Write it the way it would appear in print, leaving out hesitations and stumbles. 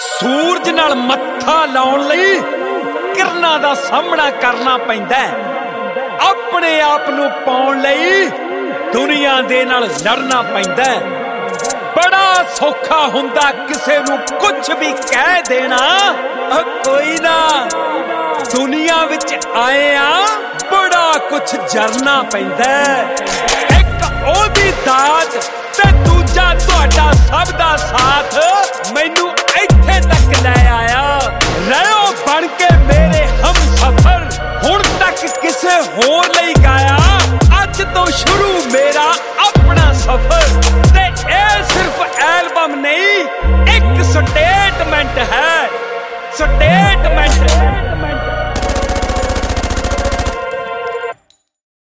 सूरज नाल मत्था लाउण लई किरनां दा सामना करना पैंदा है। अपने आप नूं पाउण लई दुनिया दे नाल लड़ना पैंदा है। बड़ा सौखा हुंदा किसे नूं कुछ भी कह देना, कोई ना दुनिया विच आए आ बड़ा कुछ जरना पैंदा है। एक ओदी दात ते दूजा तुहाडा सब दा साथ मैनू इत्थे तक लै आया। रहो बन के मेरे हम सफर, हुण तक किसे होर लई गाया, अज तो शुरू